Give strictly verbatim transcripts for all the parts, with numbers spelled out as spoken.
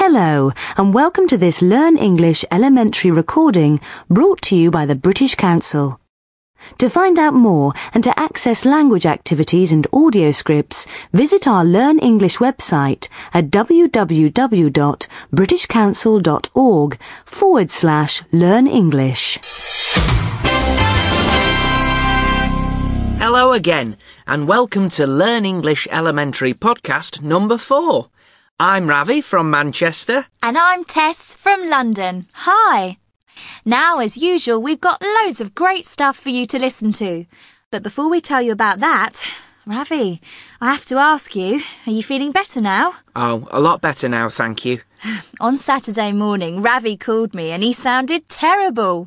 Hello, and welcome to this Learn English elementary recording brought to you by the British Council. To find out more and to access language activities and audio scripts, visit our Learn English website at www.britishcouncil.org forward slash learn English. Hello again, and welcome to Learn English Elementary podcast number four. I'm Ravi from Manchester. And I'm Tess from London. Hi. Now, as usual, we've got loads of great stuff for you to listen to. But before we tell you about that, Ravi, I have to ask you, are you feeling better now? Oh, a lot better now, thank you. On Saturday morning, Ravi called me and he sounded terrible.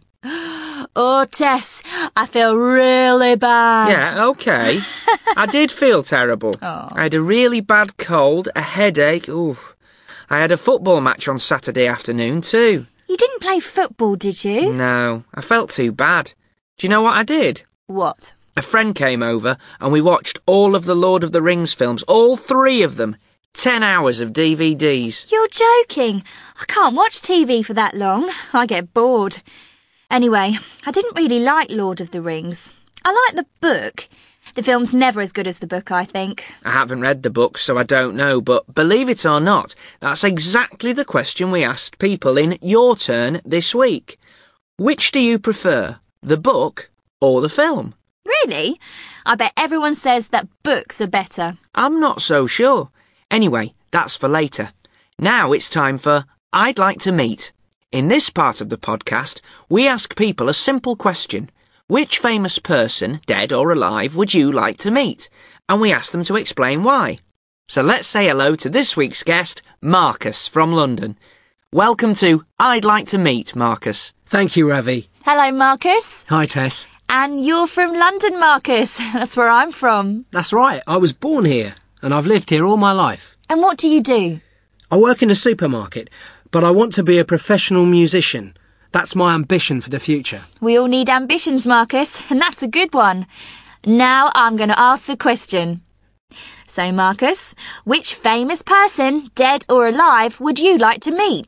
Oh, Tess, I feel really bad. Yeah, okay. I did feel terrible. Oh. I had a really bad cold, a headache. Ooh. I had a football match on Saturday afternoon too. You didn't play football, did you? No, I felt too bad. Do you know what I did? What? A friend came over and we watched all of the Lord of the Rings films, all three of them. Ten hours of D V Ds. You're joking. I can't watch T V for that long. I get bored. Anyway, I didn't really like Lord of the Rings. I like the book. The film's never as good as the book, I think. I haven't read the book, so I don't know, but believe it or not, that's exactly the question we asked people in Your Turn this week. Which do you prefer, the book or the film? Really? I bet everyone says that books are better. I'm not so sure. Anyway, that's for later. Now it's time for I'd Like to Meet. In this part of the podcast, we ask people a simple question. Which famous person, dead or alive, would you like to meet? And we ask them to explain why. So let's say hello to this week's guest, Marcus from London. Welcome to I'd Like to Meet, Marcus. Thank you, Ravi. Hello, Marcus. Hi, Tess. And you're from London, Marcus. That's where I'm from. That's right. I was born here, and I've lived here all my life. And what do you do? I work in a supermarket, but I want to be a professional musician. That's my ambition for the future. We all need ambitions, Marcus, and that's a good one. Now I'm going to ask the question. So, Marcus, which famous person, dead or alive, would you like to meet?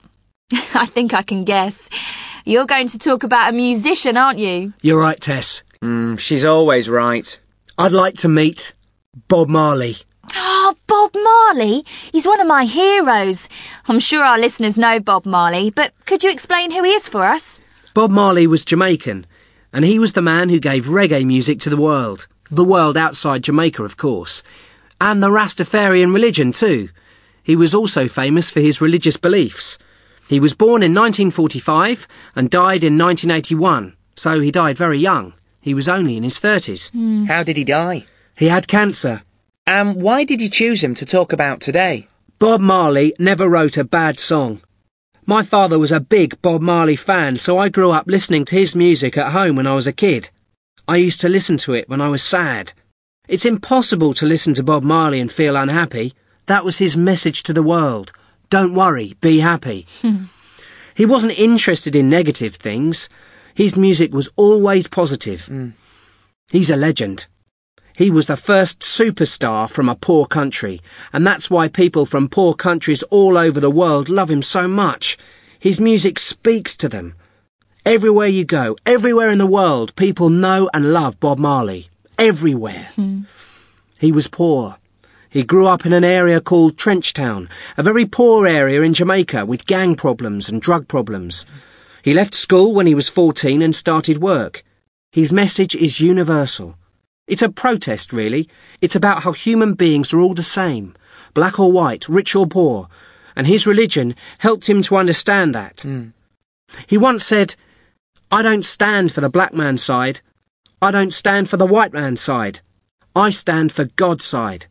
I think I can guess. You're going to talk about a musician, aren't you? You're right, Tess. Mm, she's always right. I'd like to meet Bob Marley. Oh, Bob Marley? He's one of my heroes. I'm sure our listeners know Bob Marley, but could you explain who he is for us? Bob Marley was Jamaican, and he was the man who gave reggae music to the world. The world outside Jamaica, of course. And the Rastafarian religion, too. He was also famous for his religious beliefs. He was born in nineteen forty-five and died in nineteen eighty-one, so he died very young. He was only in his thirties. Mm. How did he die? He had cancer. And why did you choose him to talk about today? Bob Marley never wrote a bad song. My father was a big Bob Marley fan, so I grew up listening to his music at home when I was a kid. I used to listen to it when I was sad. It's impossible to listen to Bob Marley and feel unhappy. That was his message to the world. Don't worry, be happy. He wasn't interested in negative things. His music was always positive. Mm. He's a legend. He was the first superstar from a poor country, and that's why people from poor countries all over the world love him so much. His music speaks to them. Everywhere you go, everywhere in the world, people know and love Bob Marley. Everywhere. Mm. He was poor. He grew up in an area called Trenchtown, a very poor area in Jamaica with gang problems and drug problems. He left school when he was fourteen and started work. His message is universal. It's a protest, really. It's about how human beings are all the same, black or white, rich or poor, and his religion helped him to understand that. Mm. He once said, I don't stand for the black man's side. I don't stand for the white man's side. I stand for God's side.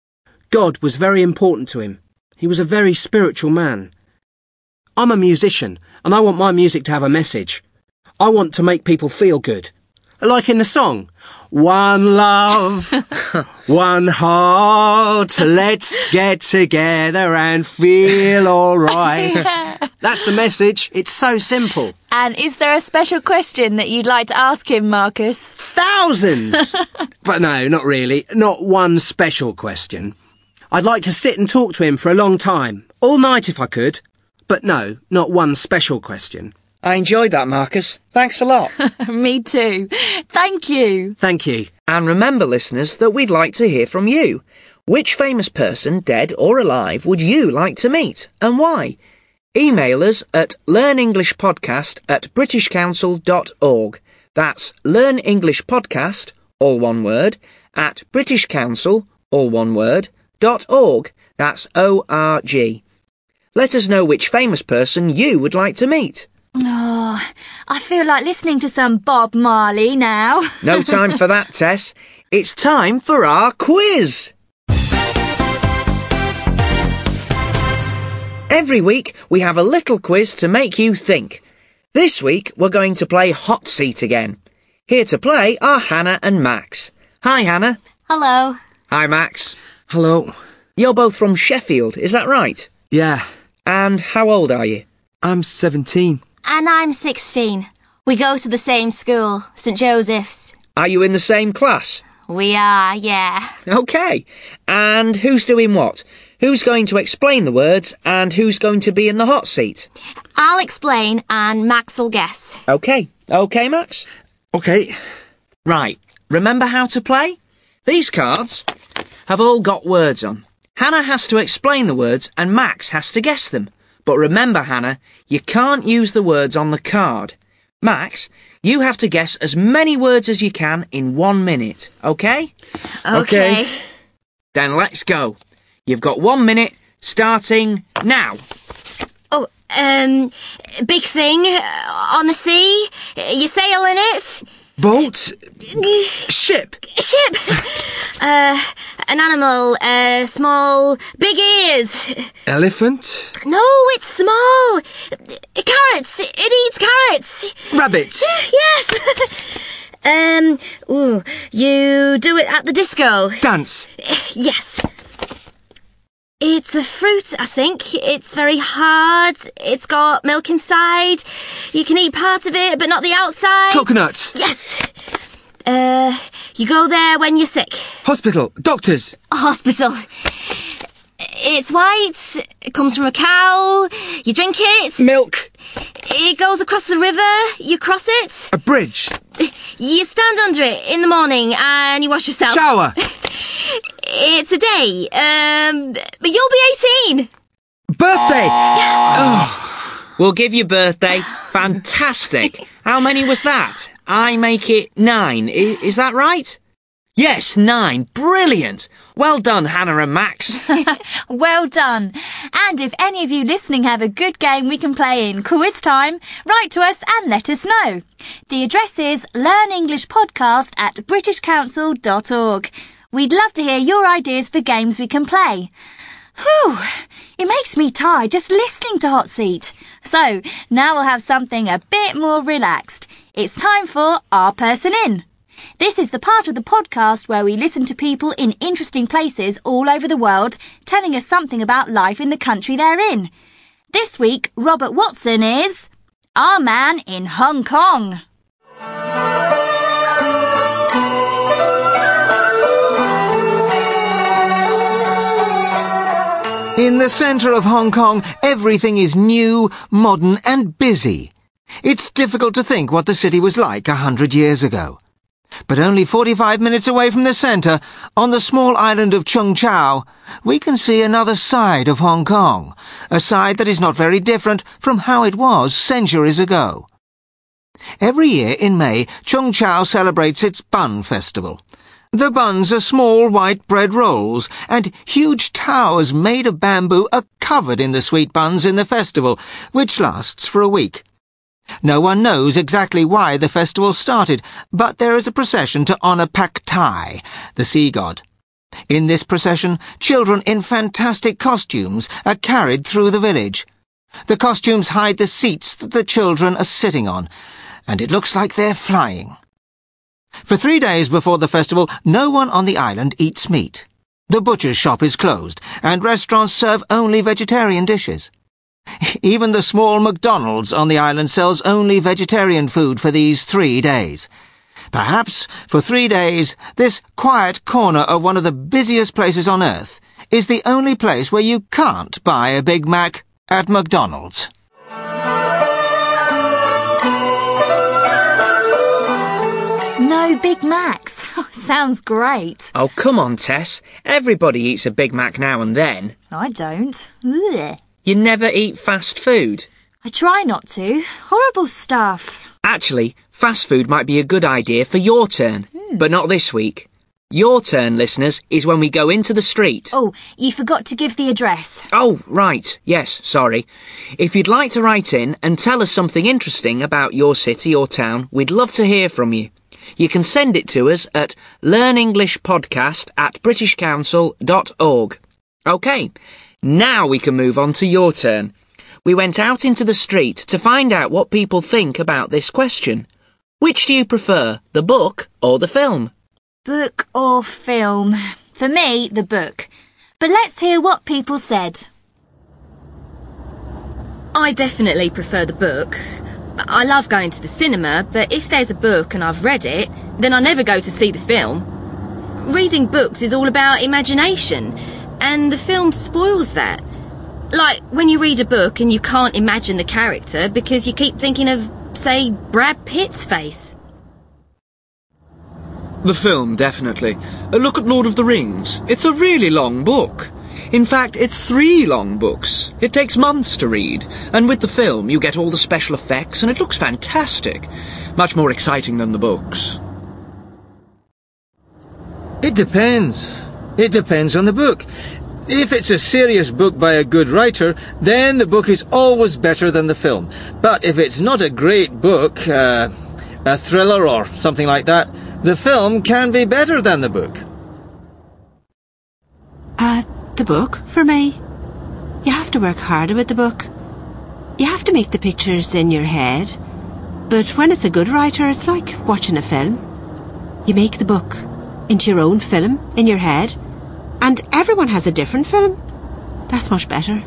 God was very important to him. He was a very spiritual man. I'm a musician, and I want my music to have a message. I want to make people feel good. Like in the song, one love, one heart, let's get together and feel all right. Yeah. That's the message. It's so simple. And is there a special question that you'd like to ask him, Marcus? Thousands! But no, not really. Not one special question. I'd like to sit and talk to him for a long time. All night if I could. But no, not one special question. I enjoyed that, Marcus. Thanks a lot. Me too. Thank you. Thank you. And remember, listeners, that we'd like to hear from you. Which famous person, dead or alive, would you like to meet, and why? Email us at learnenglishpodcast at british council dot org. That's learnenglishpodcast, all one word, at british council, all one word, dot org. That's O R G. Let us know which famous person you would like to meet. Oh, I feel like listening to some Bob Marley now. No time for that, Tess. It's time for our quiz. Every week we have a little quiz to make you think. This week we're going to play Hot Seat again. Here to play are Hannah and Max. Hi, Hannah. Hello. Hi, Max. Hello. You're both from Sheffield, is that right? Yeah. And how old are you? I'm seventeen. And I'm sixteen. We go to the same school, St Joseph's. Are you in the same class? We are, yeah. OK. And who's doing what? Who's going to explain the words and who's going to be in the hot seat? I'll explain and Max will guess. OK. OK, Max? OK. Right. Remember how to play? These cards have all got words on. Hannah has to explain the words and Max has to guess them. But remember, Hannah, you can't use the words on the card. Max, you have to guess as many words as you can in one minute, OK? OK. Then let's go. You've got one minute, starting now. Oh, um, big thing, uh, on the sea, you sail in it. Boat. Ship. Ship. uh, an animal, uh, small, big ears. Elephant. No, it's small. Carrots, it eats carrots. Rabbit. Yes. um, ooh, you do it at the disco. Dance. Yes. It's a fruit, I think. It's very hard. It's got milk inside. You can eat part of it, but not the outside. Coconut. Yes. Uh, you go there when you're sick. Hospital. Doctors. Hospital. It's white. It comes from a cow. You drink it. Milk. It goes across the river. You cross it. A bridge. You stand under it in the morning and you wash yourself. Shower. It's a day. Um, but you'll be eighteen. Birthday. We'll give you birthday. Fantastic. How many was that? I make it nine. I- is that right? Yes, nine. Brilliant. Well done, Hannah and Max. Well done. And if any of you listening have a good game we can play in quiz time, write to us and let us know. The address is learnenglishpodcast at british council dot org. We'd love to hear your ideas for games we can play. Whew, it makes me tired just listening to Hot Seat. So, now we'll have something a bit more relaxed. It's time for Our Person In. This is the part of the podcast where we listen to people in interesting places all over the world telling us something about life in the country they're in. This week, Robert Watson is our man in Hong Kong. In the centre of Hong Kong, everything is new, modern and busy. It's difficult to think what the city was like a hundred years ago. But only forty-five minutes away from the centre, on the small island of Chung Chau, we can see another side of Hong Kong, a side that is not very different from how it was centuries ago. Every year in May, Chung Chau celebrates its Bun Festival. The buns are small white bread rolls, and huge towers made of bamboo are covered in the sweet buns in the festival, which lasts for a week. No one knows exactly why the festival started, but there is a procession to honour Pak Tai, the sea god. In this procession, children in fantastic costumes are carried through the village. The costumes hide the seats that the children are sitting on, and it looks like they're flying. For three days before the festival, no one on the island eats meat. The butcher's shop is closed, and restaurants serve only vegetarian dishes. Even the small McDonald's on the island sells only vegetarian food for these three days. Perhaps, for three days, this quiet corner of one of the busiest places on earth is the only place where you can't buy a Big Mac At McDonald's. No Big Macs. Sounds great. Oh, come on, Tess. Everybody eats a Big Mac now and then. I don't. Ugh. You never eat fast food. I try not to. Horrible stuff. Actually, fast food might be a good idea for your turn, mm. but not this week. Your turn, listeners, is when we go into the street. Oh, you forgot to give the address. Oh, right. Yes, sorry. If you'd like to write in and tell us something interesting about your city or town, we'd love to hear from you. You can send it to us at learnenglishpodcast at british council dot org. OK, now we can move on to your turn. We went out into the street to find out what people think about this question. Which do you prefer, the book or the film? Book or film? For me, the book. But let's hear what people said. I definitely prefer the book. I love going to the cinema, but if there's a book and I've read it, then I never go to see the film. Reading books is all about imagination, and the film spoils that. Like when you read a book and you can't imagine the character because you keep thinking of, say, Brad Pitt's face. The film, definitely. Look at Lord of the Rings. It's a really long book. In fact, it's three long books. It takes months to read, and with the film you get all the special effects and it looks fantastic. Much more exciting than the books. It depends. It depends on the book. If it's a serious book by a good writer, then the book is always better than the film. But if it's not a great book, uh, a thriller or something like that, the film can be better than the book. Uh, the book, for me. You have to work harder with the book. You have to make the pictures in your head. But when it's a good writer, it's like watching a film. You make the book into your own film in your head, and everyone has a different film. That's much better.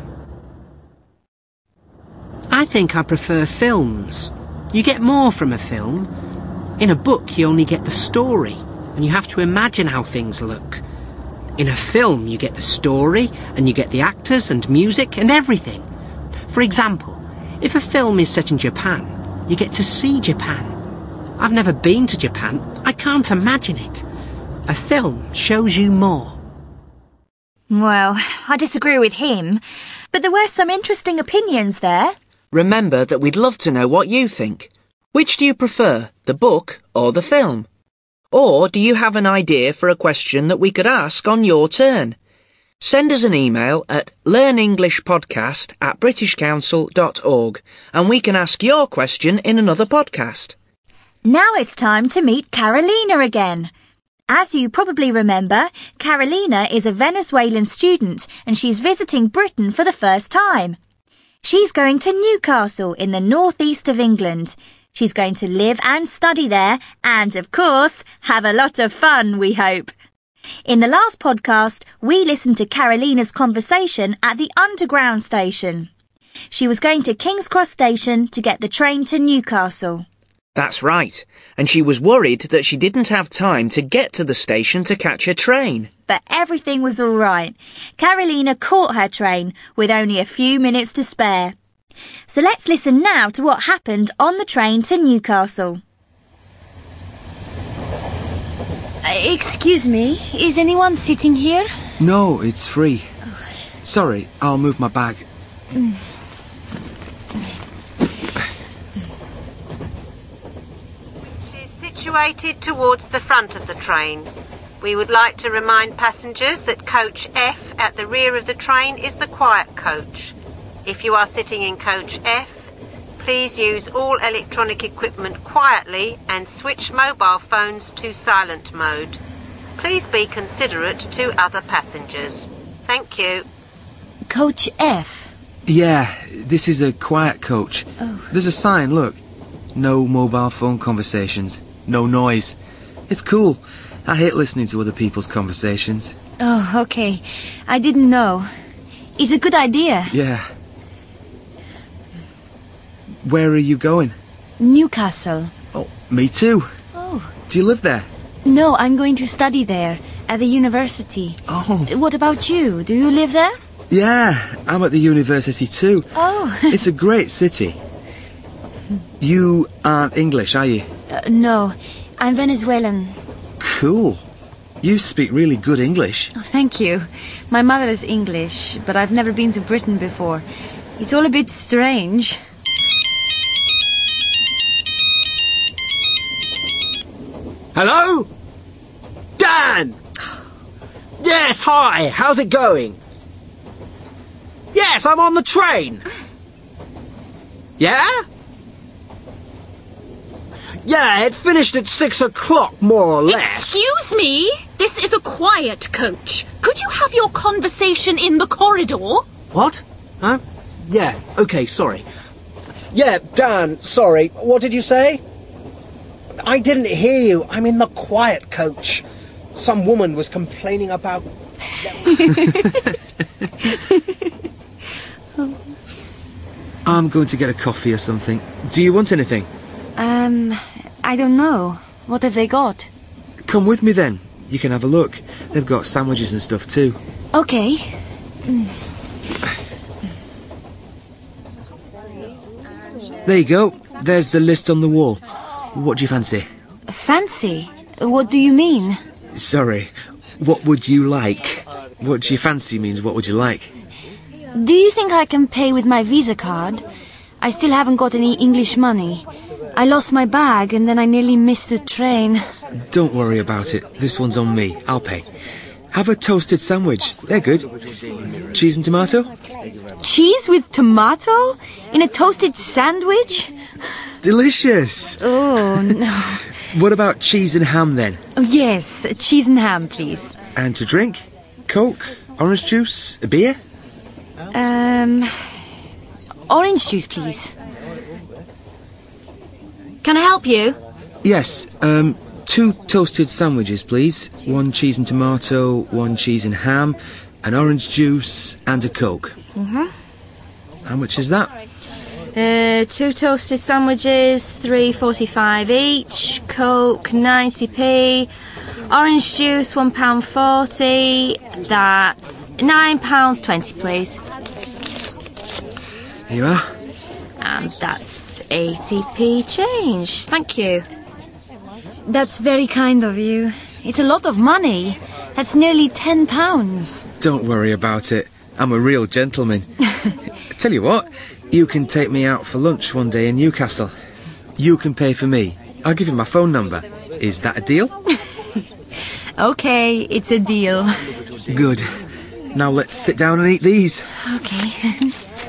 I think I prefer films. You get more from a film. In a book, you only get the story, and you have to imagine how things look. In a film, you get the story, and you get the actors and music and everything. For example, if a film is set in Japan, you get to see Japan. I've never been to Japan. I can't imagine it. A film shows you more. Well, I disagree with him, but there were some interesting opinions there. Remember that we'd love to know what you think. Which do you prefer, the book or the film? Or do you have an idea for a question that we could ask on your turn? Send us an email at learnenglishpodcast at british council dot org and we can ask your question in another podcast. Now it's time to meet Carolina again. As you probably remember, Carolina is a Venezuelan student and she's visiting Britain for the first time. She's going to Newcastle in the northeast of England. She's going to live and study there and, of course, have a lot of fun, we hope. In the last podcast, we listened to Carolina's conversation at the Underground station. She was going to King's Cross station to get the train to Newcastle. That's right, and she was worried that she didn't have time to get to the station to catch a train. But everything was all right. Carolina caught her train with only a few minutes to spare. So let's listen now to what happened on the train to Newcastle. Uh, excuse me, is anyone sitting here? No, it's free. Sorry, I'll move my bag. Mm. It is situated towards the front of the train. We would like to remind passengers that coach F at the rear of the train is the quiet coach. If you are sitting in coach F, please use all electronic equipment quietly and switch mobile phones to silent mode. Please be considerate to other passengers. Thank you. Coach F? Yeah, this is a quiet coach. Oh. There's a sign, look. No mobile phone conversations. No noise. It's cool. I hate listening to other people's conversations. Oh, okay. I didn't know. It's a good idea. Yeah. Where are you going? Newcastle. Oh, me too. Oh. Do you live there? No, I'm going to study there, at the university. Oh. What about you? Do you live there? Yeah, I'm at the university too. Oh. It's a great city. You aren't English, are you? Uh, no, I'm Venezuelan. Cool. You speak really good English. Oh, thank you. My mother is English, but I've never been to Britain before. It's all a bit strange. Hello? Dan! Yes, hi, how's it going? Yes, I'm on the train. Yeah? Yeah, it finished at six o'clock, more or less. Excuse me? This is a quiet coach. Could you have your conversation in the corridor? What? Huh? Yeah, okay, sorry. Yeah, Dan, sorry. What did you say? I didn't hear you. I'm in the quiet coach. Some woman was complaining about... I'm going to get a coffee or something. Do you want anything? Um, I don't know. What have they got? Come with me then. You can have a look. They've got sandwiches and stuff too. Okay. Mm. There you go. There's the list on the wall. What do you fancy? Fancy? What do you mean? Sorry. What would you like? What do you fancy means what would you like? Do you think I can pay with my Visa card? I still haven't got any English money. I lost my bag and then I nearly missed the train. Don't worry about it. This one's on me. I'll pay. Have a toasted sandwich. They're good. Cheese and tomato? Cheese with tomato? In a toasted sandwich? Delicious. Oh, no. What about cheese and ham then? Oh, yes, cheese and ham, please. And to drink? Coke? Orange juice? A beer? Um, orange juice, please. Can I help you? Yes, um, two toasted sandwiches, please. One cheese and tomato, one cheese and ham, an orange juice, and a Coke. Mm-hmm. How much is that? Uh, two toasted sandwiches, three forty-five each. Coke, ninety p. Orange juice, one pound forty. That's nine pounds twenty, please. Here you are. And that's eighty p change. Thank you. That's very kind of you. It's a lot of money. That's nearly ten pounds. Don't worry about it. I'm a real gentleman. Tell you what, you can take me out for lunch one day in Newcastle. You can pay for me. I'll give you my phone number. Is that a deal? Okay, it's a deal. Good. Now let's sit down and eat these. Okay.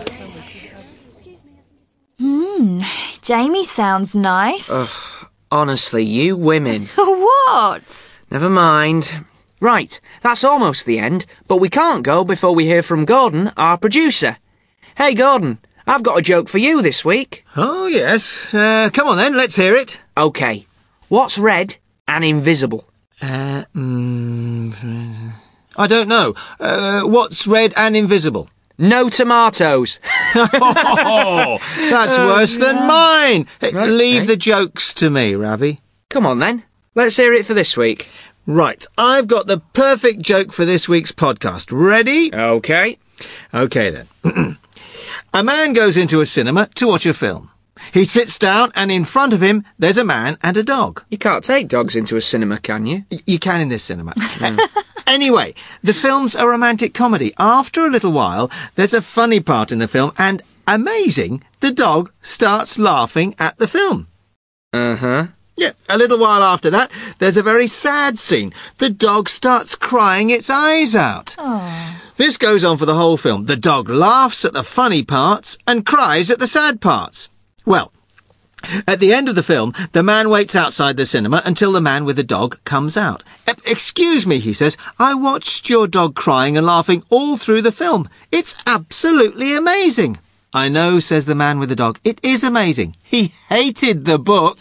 Hmm, Jamie sounds nice. Ugh, honestly, you women. What? Never mind. Right, that's almost the end, but we can't go before we hear from Gordon, our producer. Hey, Gordon, I've got a joke for you this week. Oh, yes. Uh, come on then, let's hear it. OK. What's red and invisible? Uh, mm, I don't know. Uh, what's red and invisible? No tomatoes. Oh, that's worse than mine. Okay. Leave the jokes to me, Ravi. Come on then. Let's hear it for this week. Right, I've got the perfect joke for this week's podcast. Ready? OK. OK then. A man goes into a cinema to watch a film. He sits down and in front of him there's a man and a dog. You can't take dogs into a cinema, can you? Y- you can in this cinema. Mm. Anyway, the film's a romantic comedy. After a little while, there's a funny part in the film and, amazing, the dog starts laughing at the film. Uh-huh. Yeah, a little while after that, there's a very sad scene. The dog starts crying its eyes out. Oh. This goes on for the whole film. The dog laughs at the funny parts and cries at the sad parts. Well, at the end of the film, the man waits outside the cinema until the man with the dog comes out. E- excuse me, he says, I watched your dog crying and laughing all through the film. It's absolutely amazing. I know, says the man with the dog. It is amazing. He hated the book.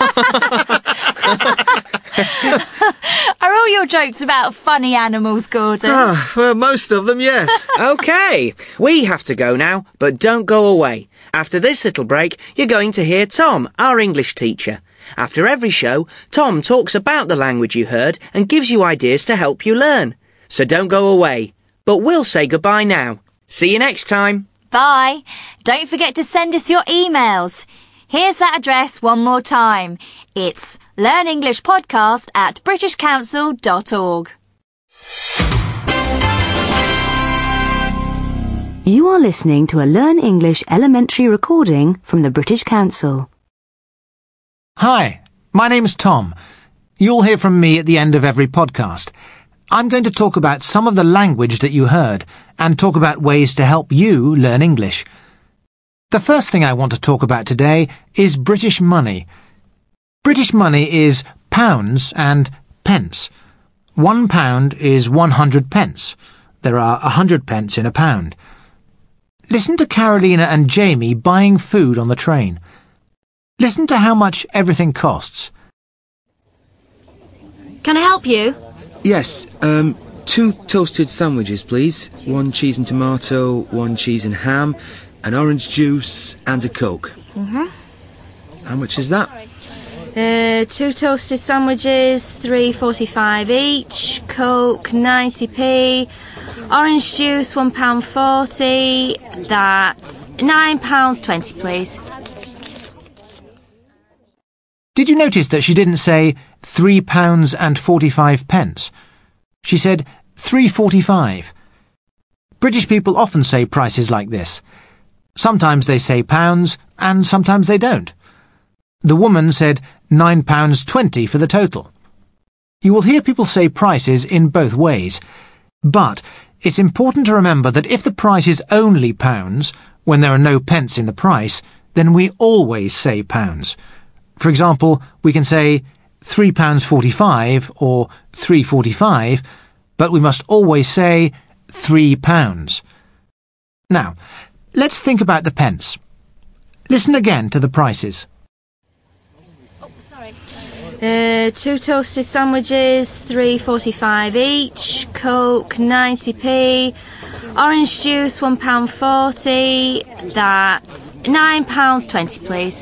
Are all your jokes about funny animals, Gordon? Ah, well, most of them, yes. OK, we have to go now, but don't go away. After this little break, you're going to hear Tom, our English teacher. After every show, Tom talks about the language you heard and gives you ideas to help you learn. So don't go away. But we'll say goodbye now. See you next time. Bye. Don't forget to send us your emails. Here's that address one more time. It's learnenglishpodcast at british council dot org. You are listening to a Learn English elementary recording from the British Council. Hi, my name's Tom. You'll hear from me at the end of every podcast. I'm going to talk about some of the language that you heard and talk about ways to help you learn English. The first thing I want to talk about today is British money. British money is pounds and pence. One pound is one hundred pence. There are a hundred pence in a pound. Listen to Carolina and Jamie buying food on the train. Listen to how much everything costs. Can I help you? Yes, um, two toasted sandwiches, please. One cheese and tomato, one cheese and ham, an orange juice and a Coke. Mm-hmm. How much is that? Uh, two toasted sandwiches, three forty-five each. Coke, ninety p. Orange juice, one pound forty. That's nine pounds twenty, please. Did you notice that she didn't say three pounds and forty-five pence? She said three forty-five. British people often say prices like this. Sometimes they say pounds, and sometimes they don't. The woman said nine pounds twenty for the total. You will hear people say prices in both ways, but it's important to remember that if the price is only pounds, when there are no pence in the price, then we always say pounds. For example, we can say three pounds forty-five or three forty-five, but we must always say three pounds. Now, let's think about the pence. Listen again to the prices. Uh, two toasted sandwiches, three forty-five each. Coke, ninety p. Orange juice, one pound forty. That's nine pounds twenty, please.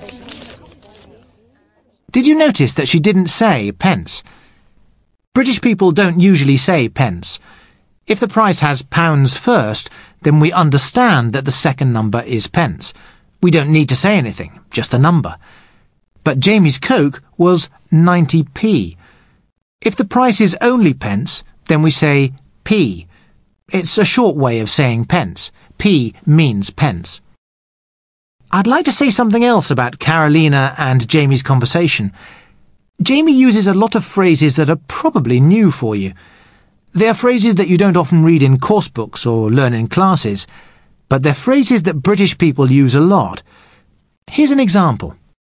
Did you notice that she didn't say pence? British people don't usually say pence. If the price has pounds first, then we understand that the second number is pence. We don't need to say anything, just a number. But Jamie's Coke was ninety p. If the price is only pence, then we say p. It's a short way of saying pence. P means pence. I'd like to say something else about Carolina and Jamie's conversation. Jamie uses a lot of phrases that are probably new for you. They are phrases that you don't often read in course books or learn in classes, but they're phrases that British people use a lot. Here's an example.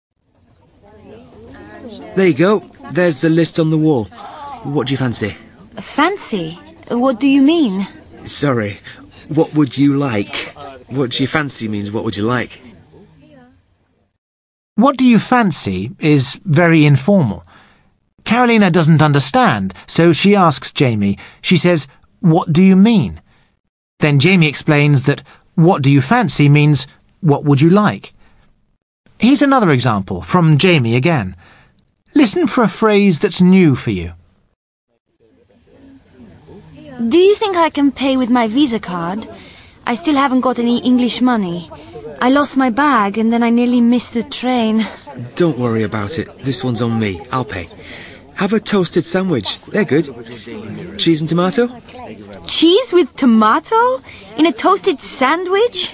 There you go. There's the list on the wall. What do you fancy? Fancy? What do you mean? Sorry. What would you like? What do you fancy means what would you like? What do you fancy is very informal. Carolina doesn't understand, so she asks Jamie. She says, "What do you mean?" Then Jamie explains that what do you fancy means what would you like. Here's another example from Jamie again. Listen for a phrase that's new for you. Do you think I can pay with my Visa card? I still haven't got any English money. I lost my bag and then I nearly missed the train. Don't worry about it. This one's on me. I'll pay. Have a toasted sandwich. They're good. Cheese and tomato? Cheese with tomato? In a toasted sandwich?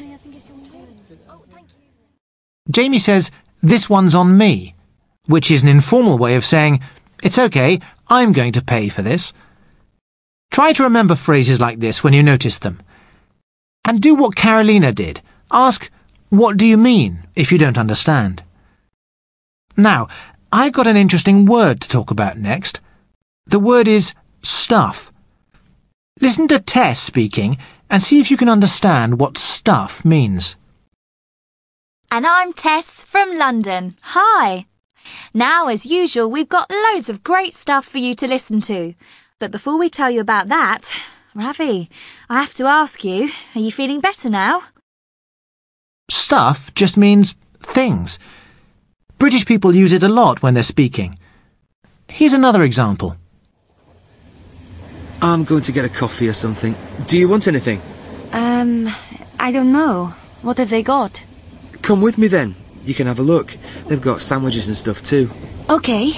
Jamie says, "This one's on me," which is an informal way of saying, "It's okay, I'm going to pay for this." Try to remember phrases like this when you notice them. And do what Carolina did. Ask, "What do you mean?" if you don't understand. Now, I've got an interesting word to talk about next. The word is stuff. Listen to Tess speaking and see if you can understand what stuff means. And I'm Tess from London. Hi. Now, as usual, we've got loads of great stuff for you to listen to. But before we tell you about that, Ravi, I have to ask you, are you feeling better now? Stuff just means things. British people use it a lot when they're speaking. Here's another example. I'm going to get a coffee or something. Do you want anything? Um, I don't know. What have they got? Come with me then. You can have a look. They've got sandwiches and stuff too. Okay.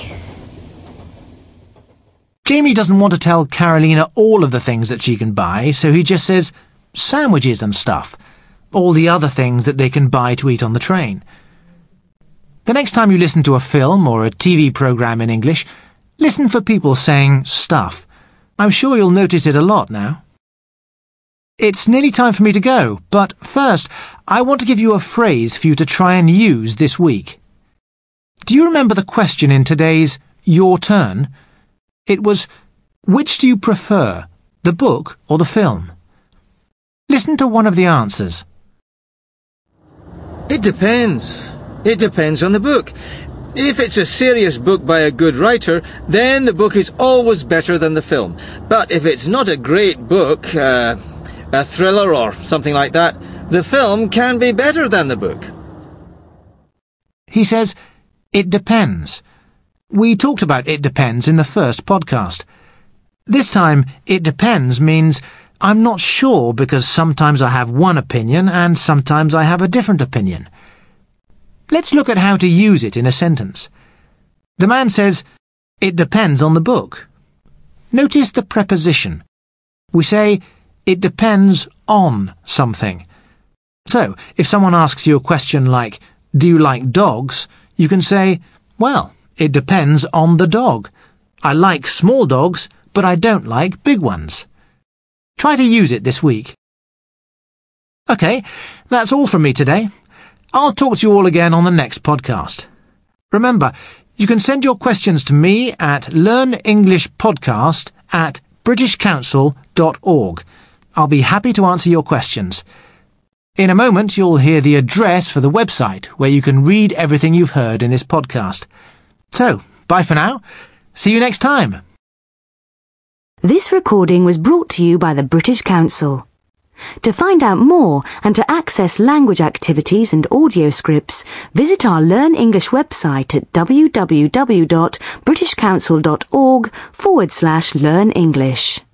Jamie doesn't want to tell Carolina all of the things that she can buy, so he just says sandwiches and stuff. All the other things that they can buy to eat on the train. The next time you listen to a film or a T V programme in English, listen for people saying stuff. I'm sure you'll notice it a lot now. It's nearly time for me to go, but first, I want to give you a phrase for you to try and use this week. Do you remember the question in today's Your Turn? It was, which do you prefer, the book or the film? Listen to one of the answers. It depends. It depends on the book. If it's a serious book by a good writer, then the book is always better than the film. But if it's not a great book, uh, a thriller or something like that, the film can be better than the book. He says, it depends. We talked about it depends in the first podcast. This time, it depends means I'm not sure because sometimes I have one opinion and sometimes I have a different opinion. Let's look at how to use it in a sentence. The man says, it depends on the book. Notice the preposition. We say, it depends on something. So, if someone asks you a question like, do you like dogs? You can say, well, it depends on the dog. I like small dogs, but I don't like big ones. Try to use it this week. Okay, that's all from me today. I'll talk to you all again on the next podcast. Remember, you can send your questions to me at learnenglishpodcast at british council dot org. I'll be happy to answer your questions. In a moment, you'll hear the address for the website where you can read everything you've heard in this podcast. So, bye for now. See you next time. This recording was brought to you by the British Council. To find out more and to access language activities and audio scripts, visit our Learn English website at w w w dot british council dot org forward slash learn English.